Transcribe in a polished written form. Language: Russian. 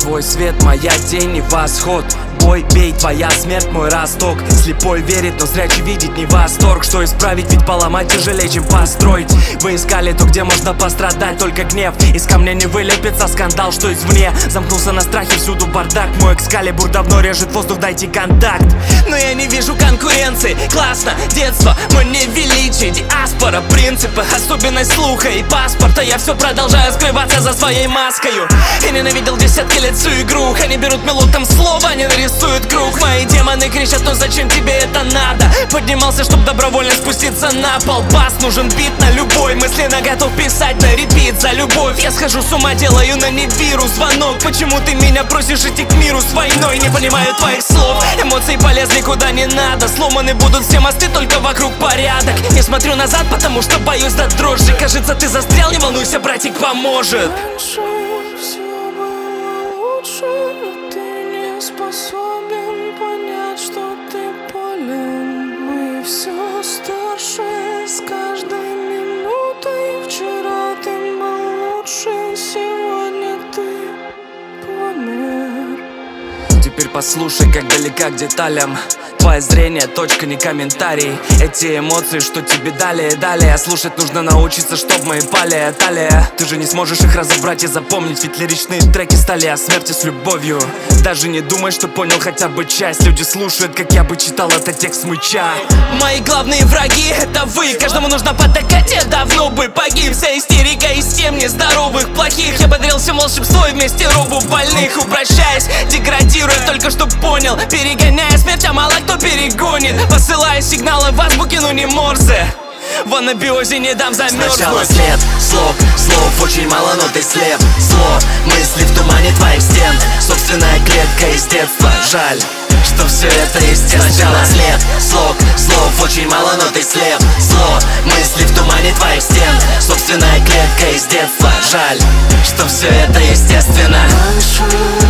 Твой свет, моя тень и восход. Бой, бей, твоя смерть, мой росток. Слепой верит, но зрячий видит не восторг. Что исправить, ведь поломать тяжелее, чем построить. Вы искали то, где можно пострадать, только гнев. Из камня не вылепится скандал, что извне. Замкнулся на страхе, всюду бардак. Мой экскалибур давно режет воздух, дайте контакт. Но я не вижу конкуренции. Классно, детство, мы не величие. Диаспора, принципы, особенность слуха и паспорта. Я все продолжаю скрываться за своей маскою. Я ненавидел десятки лет всю игру. Они берут мелотом слово, они нарисуют круг. Мои демоны кричат, но зачем тебе это надо? Поднимался, чтоб добровольно спуститься на пол. Бас, нужен бит на любой. Мысленно готов писать на репит за любовь. Я схожу с ума, делаю на Нибиру звонок. Почему ты меня просишь идти к миру с войной? Не понимаю твоих слов. Эмоции полезли куда не надо. Сломаны будут все мосты, только вокруг порядок. Не смотрю назад, потому что боюсь до дрожи. Кажется, ты застрял, не волнуйся, братик поможет. Раньше все было лучше, но ты не способен понять, что ты болен. Мы все старше с каждой минутой. Вчера ты был лучше, сегодня ты помер. Теперь послушай, как далека к деталям. Твое зрение, точка, не комментарий. Эти эмоции, что тебе далее. Слушать нужно научиться, чтоб мои пали талия. Ты же не сможешь их разобрать и запомнить. Ведь лиричные треки стали о смерти с любовью. Даже не думай, что понял хотя бы часть. Люди слушают, как я бы читал этот текст мыча. Мои главные враги — это вы. Каждому нужно потакать, я давно бы погиб. Вся истерика из тем нездоровых, плохих. Я подарил всем волшебство и вместе робу больных. Упрощаясь, деградируя, только что понял. Перегоняя смерть, а мало кто перегонит. Посылая сигналы в азбуке, но не Морзе. В анабиозе не дам замерзнуть. Сначала след, слов очень мало, но ты слеп. Зло, мысли в тумане твоих стен. Собственная клетка из детства. Жаль, что все это естественно. Сначала след, слов очень мало, но ты слеп. Зло, мысли в тумане твоих стен. Собственная клетка из детства. Жаль, что все это естественно. Раньше